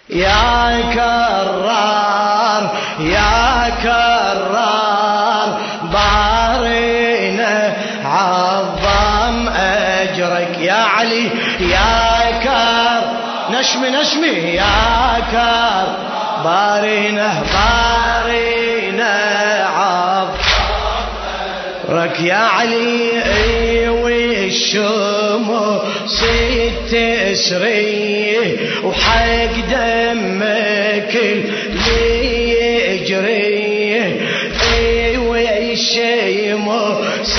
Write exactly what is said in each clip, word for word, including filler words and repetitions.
يا كرار يا كرار بارينا عظم أجرك يا علي يا كر نشمي نشمي يا كر بارينا بارينا عظم أجرك يا علي والشمس تسري وحق دمك اللي يجري والشمس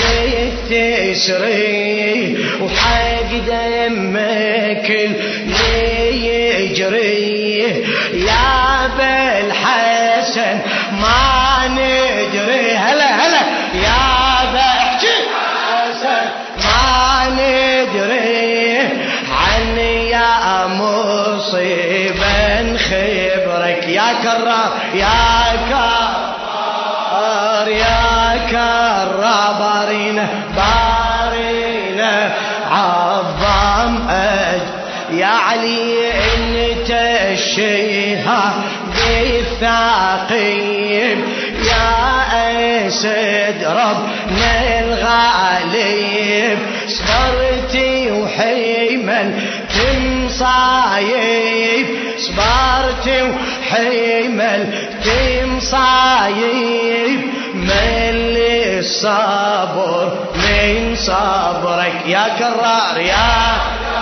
تسري وحق دمك اللي يجري يا بالحسن ما ندري هلا هلا يا بالحسن ما ندري عني يا مصيبة خبرك يا كرار يا كرار يا كرار بارينا بارينا عظم أج يا علي انت الشيها بالثاقيب يا أسد ربنا الغالب صبرتي وحيملت مصايب صبرتي وحيملت مصايب من الصبر من صبرك يا كرار يا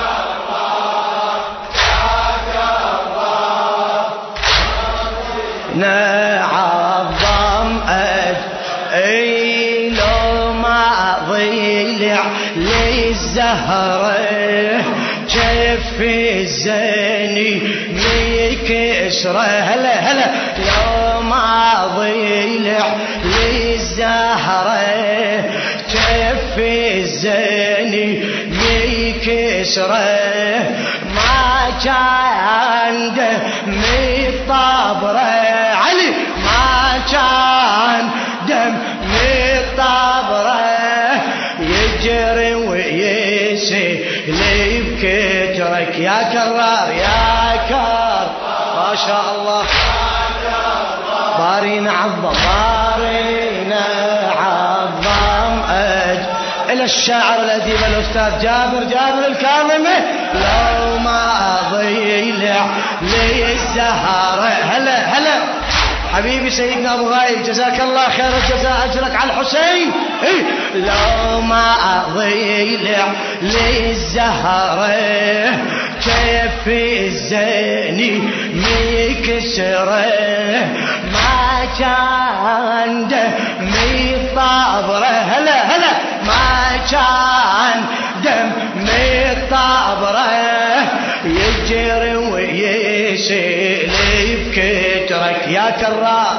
نعظم أج اي لو ما ضيلع للزهرة جف الزني ميكسره هلا هلا لو ما ضيلع للزهرة جف الزني ميكسره ما كان دم الطبره علي ما كان دم الطبره يجري ويسيل بكترك يا كرار يا كرار ما شاء الله بارينا عظم بارينا عظم أج إلى الشاعر الأديب الأستاذ جابر جابر الكاظمي لو ما ضيلع لي الزهرة هلا هلا حبيبي سيدنا أبو غايب جزاك الله خير الجزاء أجرك على الحسين إيه؟ لو ما ضيلع لي الزهرة كيف الزيني ميكسره ما كان دمي طابره هلا هلا ما كان دمي طابره يجري ويسيل بكترك يا كرار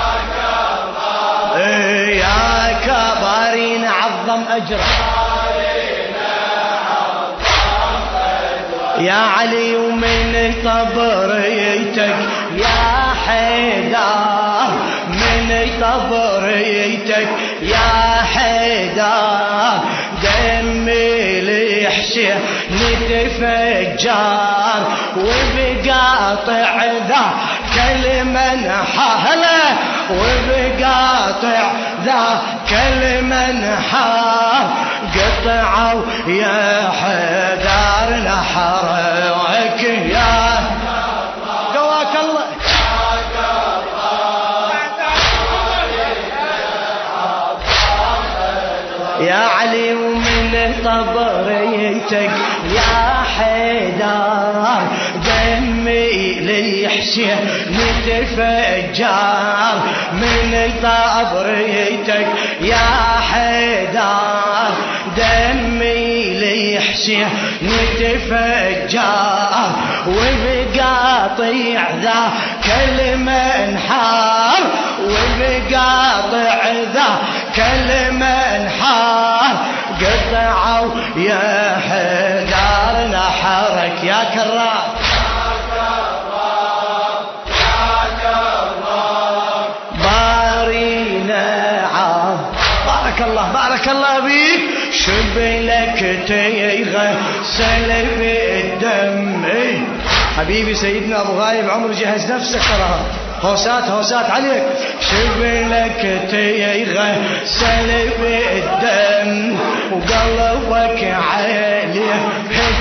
يا كبارين عظم أجرك يا علي ومن طبريتك يا حيدر من طبريتك يا حيدر دمي لحشي نتفجر وبقاطع ذا كلمة نحهله وبقاطع ذا كلمة نحار قطعوا يا حيدر نحرك يا قواك الله يا علي ومن طبريتك يا حيدر دمي ليحشي نتفجر من طبريتك يا حيدر دمي ليحشي نتفجر وبقاطع ذا كلمة انحار وبقاطع ذا كلمة انحار قطعوا يا حيدر نحرك يا كرار بارينا عظم بارك الله بارك الله بيك شبلك تيغسل بالدم حبيبي سيدنا أبو غايب عمر جهز نفسك ترى هوسات هوسات عليك. شبلك تيغسل بالدم وقلبك عليه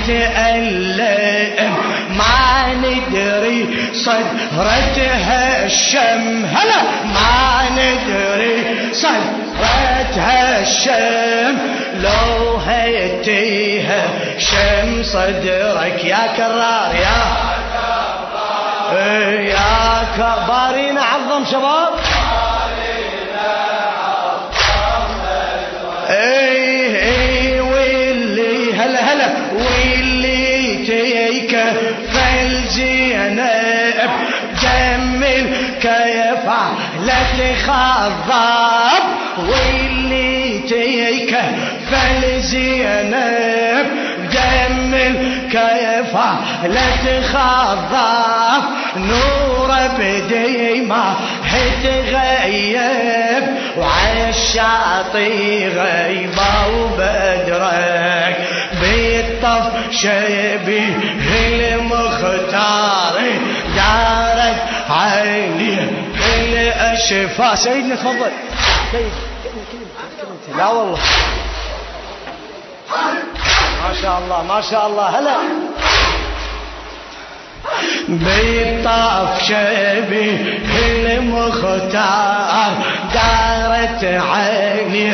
تألم ما ندري صدرتها الشم هلا ما ندري صدرتها الشم لو هيتيها شم صدرك يا كرار يا يا كبارين عظم شباب ايه ايه واللي هلا هلا واللي تيك فالزينب جمل كيف لا تخضب واللي تيك فالزينب جمل كيف لا تخضب نور بدي ما هتغيب وعالشاطي غيبة وبدرك بالطف شبيه المختار دارت عيني الأشفاء. سيدنا تفضل سيد. لا والله ما شاء الله ما شاء الله هلا بالطاف شبيه المختار دارت عيني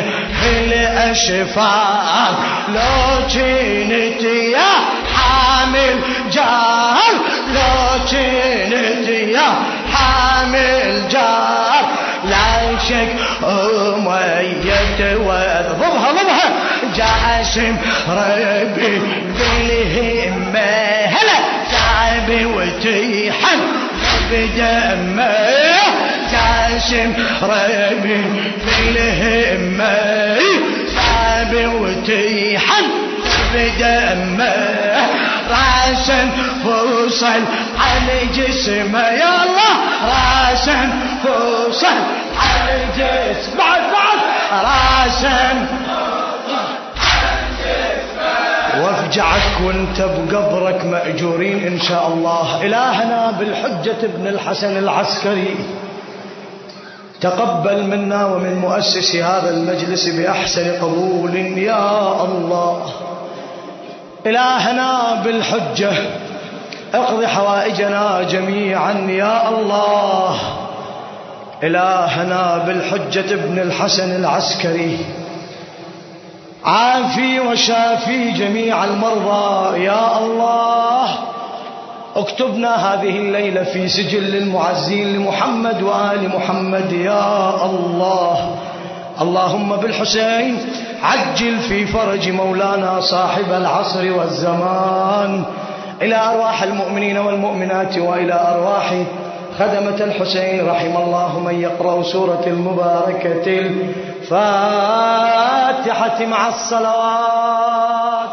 الأشفار لو كنت يا حامل جار لو كنت يا حامل جار لا شك أمية وضبها ضبها جاسم ربي بالهمة هلا تعبي وتيحن بدمه جاسم ربي بالهمة تعبي وتيحن بدمه راسا فوصل على جسمه يا الله راسا فوصل على جسمه بعد بعد راسا وافجعك وانت بقبرك مأجورين إن شاء الله. إلهنا بالحجة ابن الحسن العسكري تقبل منا ومن مؤسس هذا المجلس بأحسن قبول يا الله. إلهنا بالحجة اقض حوائجنا جميعا يا الله. إلهنا بالحجة ابن الحسن العسكري عافي وشافي جميع المرضى يا الله. اكتبنا هذه الليلة في سجل المعزين لمحمد وآل محمد يا الله. اللهم بالحسين عجل في فرج مولانا صاحب العصر والزمان. إلى أرواح المؤمنين والمؤمنات وإلى أرواح خدمة الحسين رحم الله من يقرأ سورة المباركة الفاتحة مع الصلوات.